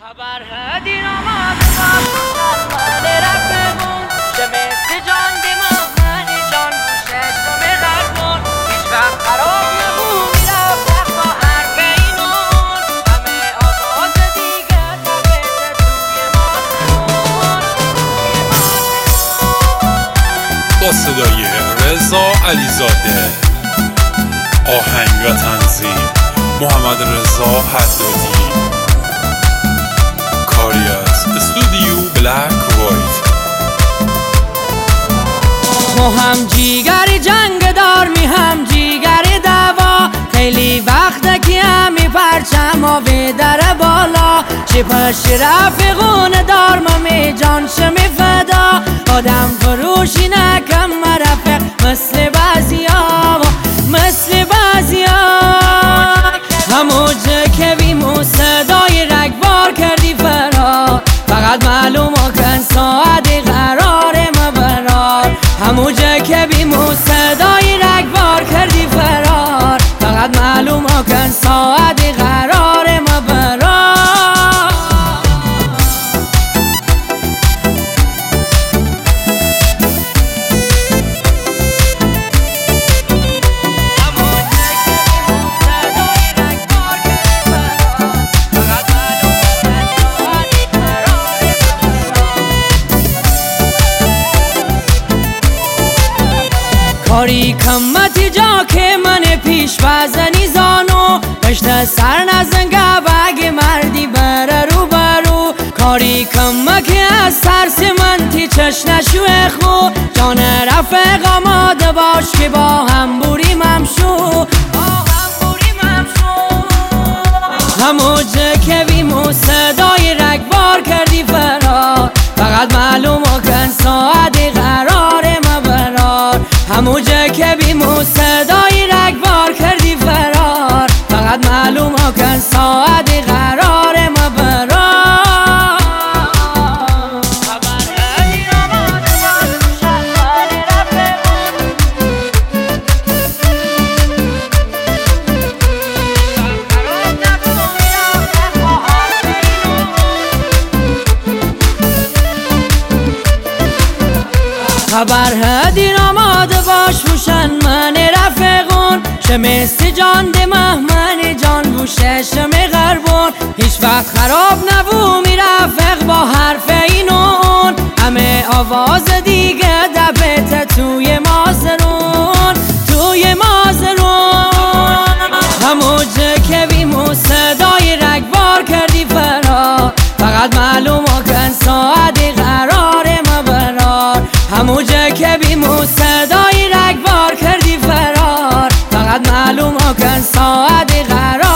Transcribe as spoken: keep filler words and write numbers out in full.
خبر هدی نامد باز من رفمون شمست جان دماغ من جان بوشه شم غربون هیچ وقت خراب نبود میرفت وقت با حرف اینون همه آواز دیگر تبت توی ماسمون با صدای رضا علیزاده، آهنگ و تنظیم محمد رضا حدادی، کاری از استودیو بلک وایت. ما هم جیگر جنگ دار می هم جیگر دوا خیلی وقت که همی پرچم آوی در بالا چه پشت رفقون دار ممی جان شمی فدا آدم فروشی نکم مرفق مثل بعضی ها مثل بعضی ها هموجه که بیمو صدای رگبار کردی فرار فقط معلوم کن ساعت قرار مبرار هموجه که بیمو صدای رگبار کردی فرار فقط معلوم کن ساعت قرار مبرار کاری کمتی جا که من پیش وزنی زانو پشت سر نزنگه بگ مردی بره رو برو کاری کمکی از ترس من تی چش نشو خو جان رفق آماده باش که با هم بوریم همشو هموجه که بیمو صدای رگبار کردی فرار فقط معلوم کن ساعت قرار مبرار هموجه که بیمو صدای رگبار کردی فرار فقط معلوم کن ساعت قرار مبرار خبر هدی آماده باش بوشن من رفقون شمست جان دمه من جان بوشه شم غربون هیچ وقت خراب نبو می رفق با حرف اینون همه آواز دیگه دبت توی مازرون توی مازرون هموجه که بیمو صدای رگبار کردی فرار فقط معلوم کن ساعت قرار مبرار هموجه که بیمو صدای رگبار کردی فرار فقط معلوم کن ساعت قرار